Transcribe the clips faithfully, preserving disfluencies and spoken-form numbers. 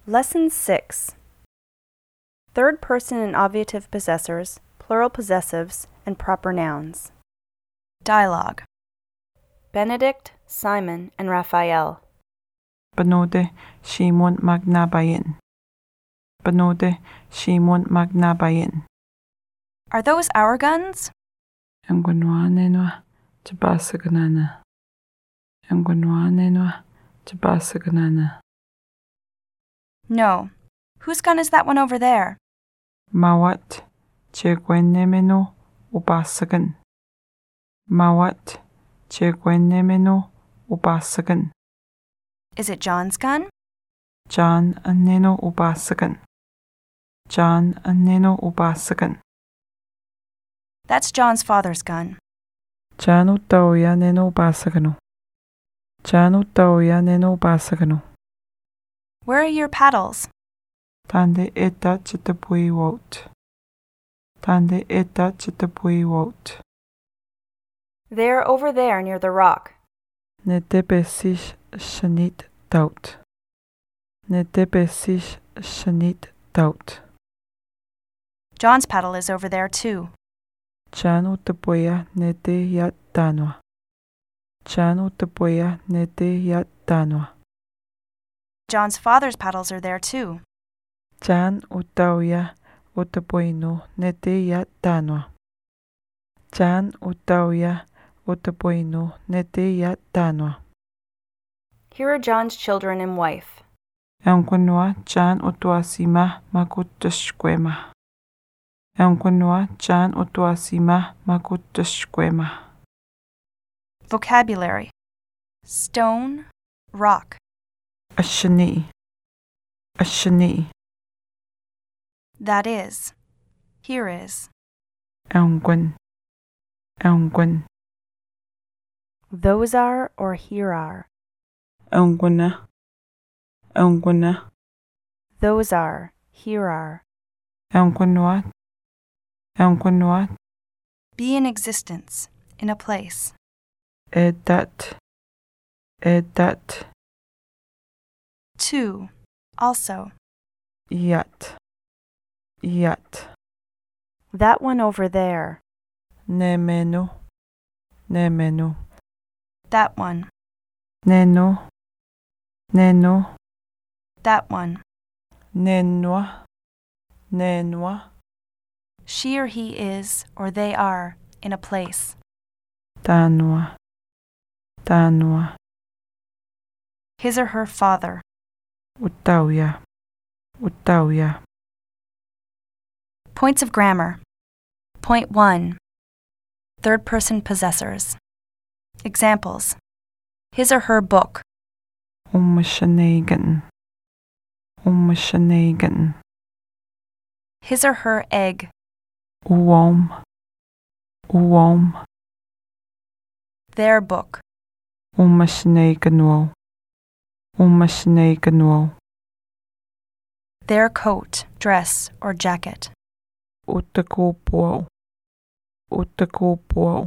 Lesson six. Third person and obviative possessors, plural possessives, and proper nouns. Dialogue. Benedict, Simon, and Raphael. Benode Shimon magnabayin. Benode Shimon magnabayin. Are those our guns? Angwanwanenwa tabasaganana. Angwanwanenwa tabasaganana. No. Whose gun is that one over there? Mawat chegwenemeno ubasagan. Mawat chegwenemeno ubasagan. Is it John's gun? John aneno ubasagan. John aneno ubasagan. That's John's father's gun. John utauya neno ubasagano. John utauya neno ubasagano. Where are your paddles? Tande eta chitabui wot. Tande eta chitabui wot. They're over there near the rock. Netebesish shanit taut. Netebesish shanit taut. John's paddle is over there too. Chan utapoya nete yat tanwa. Chan utapoya nete yat tanwa. John's father's paddles are there too. Chan utauya utapoino nete yat tanwa. Chan utauya utapoino nete yat tanwa. Here are John's children and wife. Angwanwa chan utuasima makutashkwema. Angwanwa chan utuasima makutashkwema. Vocabulary. Stone, rock. Ashani. Ashani. That is. Here is. Angwan. Angwan. Those are or here are. Angwana. Angwana. Those are, here are. Angwanwa. Angwanwa. Be in existence, in a place. Edat. Edat. Two, also. Yat. Yat. That one over there. Nemenu. Nemenu. That one. Nenu. Nenu. That one. Nenwa. Nenwa. She or he is, or they are, in a place. Tanwa. Tanwa. His or her father. Utauya. Utauya. Points of grammar. Point one. Third person possessors. Examples. His or her book. Umashanegan. Umashanegan. His or her egg. Uwom. Uwom. Their book. Umashaneganwo. Umashaneganwo. Their coat, dress, or jacket. Utakupo. Utakupo.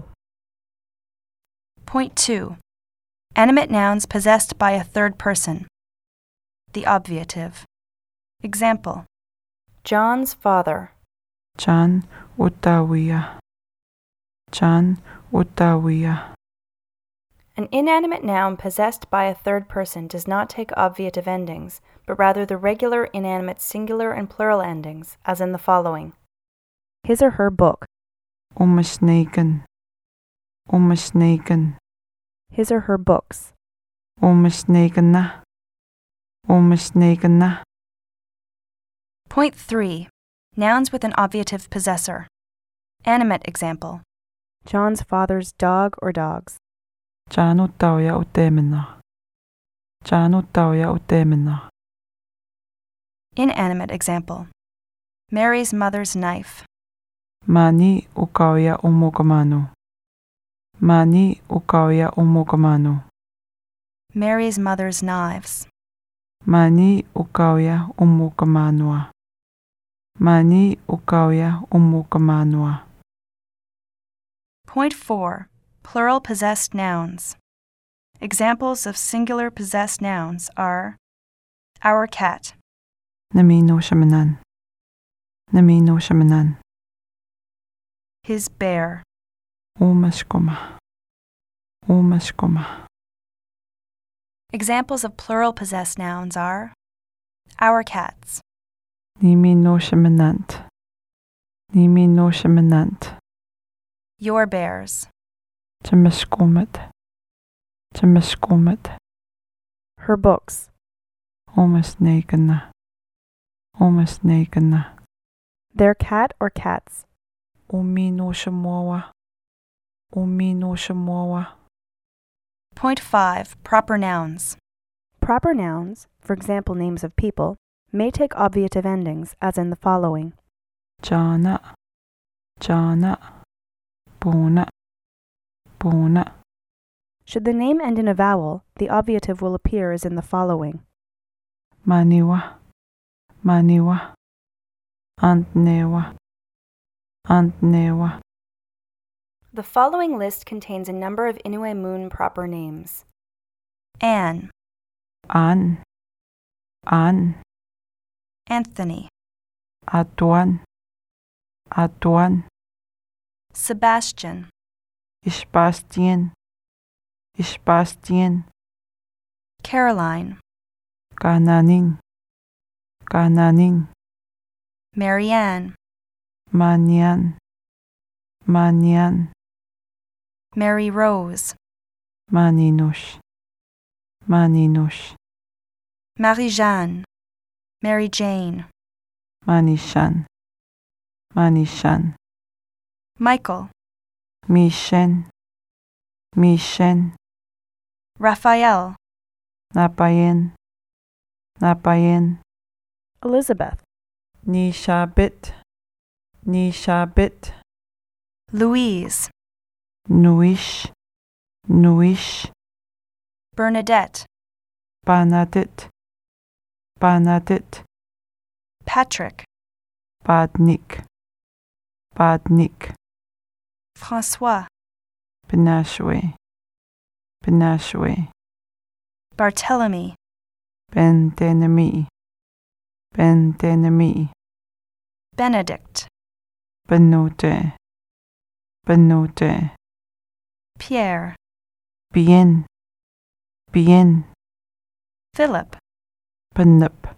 Point two. Animate nouns possessed by a third person. The obviative. Example. John's father. Chan utawiya. Chan utawiya. An inanimate noun possessed by a third person does not take obviative endings, but rather the regular inanimate singular and plural endings, as in the following. His or her book. Umasnaken. Umasnaken. His or her books. Umasnakena. Umasnakena. Point three. Nouns with an obviative possessor. Animate example. John's father's dog or dogs. Chan utauya utemena. Chan utauya utemena. Inanimate example. Mary's mother's knife. Mani ukauya umukamano. Mani ukauya umukamano. Mary's mother's knives. Mani ukauya umukamanwa. Mani ukauya umukamanwa. Point four. Plural possessed nouns. Examples of singular possessed nouns are our cat, Namino shamanan. Namino shamanan. His bear. Umaskoma. Umaskoma. Examples of plural possessed nouns are our cats, Nimino shamanant. Nimino shamanant. your bears, Tamaskomat. Tamaskomat. her books, Omasnekana. Omasnekana. their cat or cats, Umino shamowa. Umino shamowa. Point five. Proper nouns. Proper nouns, for example names of people, may take obviative endings, as in the following. Jana. Jana. Bona. Bona. Should the name end in a vowel, the obviative will appear as in the following. Maniwa. Maniwa. Antnewa. Antnewa. The following list contains a number of Inue-Mun proper names. Anne, An. An. Anthony, Atuan. Atuan. Sebastian, Ispastien. Ispastien. Caroline, Kananin. Kananin. Marianne, Manyan. Manyan. Mary Rose, Maninush. Maninush. Marie-Jeanne, Mary Jane, Manishan. Manishan. Michael, Mishen. Mishen. Raphael, Napayen. Napayen. Elizabeth, Nishabit. Nishabit. Louise, Nuish. Nuish. Bernadette, Banadit. Banadit. Patrick, Badnik. Badnik. François, Benashwe. Benashwe. Barthélemy, Bendenemi. Bendenemi. Benedict, Benote. Benote. Pierre, Bien. Bien. Philip, Benip.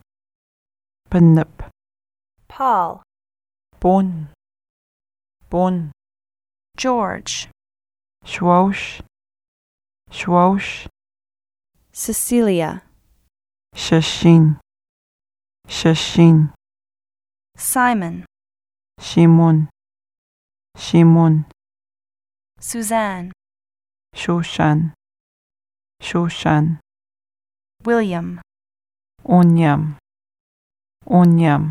Benip. Paul, Bon. Bon. George, Schwosh. Schwosh. Cecilia, Shashin. Shashin. Simon, Shimon. Shimon. Suzanne, Shoshan. Shoshan. William. Onyam. Onyam.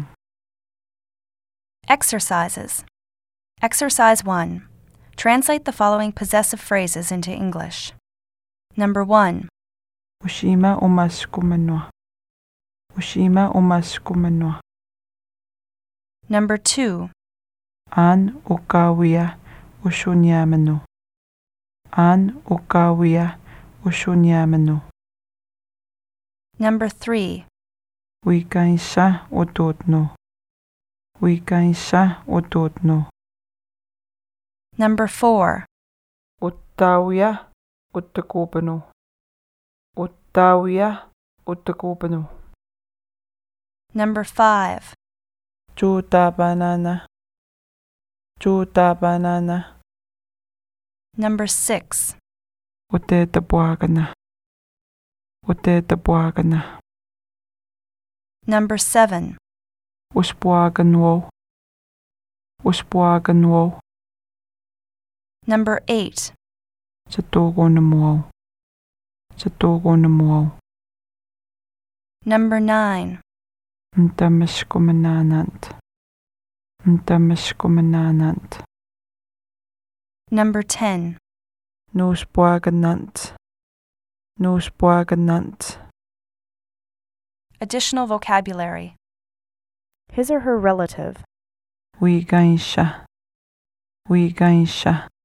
Exercises. Exercise one. Translate the following possessive phrases into English. Number one. Ushima umaskumanwa. Ushima umaskumanwa. Number two. An ukawia ushunyamanu. An ukawia ushunyamanu. Number three. Wikaisha utotno. Wikaisha utotno. Number four. Uttawia uttakopanu. Uttawia uttakopanu. Number five. Chuta banana. Chuta banana. Number six. Uteta buagana. Uteta buagana. Number seven. Uspuaganwo. Uspuaganwo. Number eight. Satogo namuo. Satogo namuo. Number nine. Ntamishkumananant. Ntamishkumananant. Number ten. Nospuaganant. Nospuaganant. Additional vocabulary. His or her relative. Wigaisha. Wigaisha.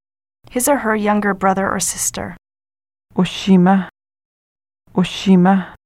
His or her younger brother or sister. Oshima. Oshima.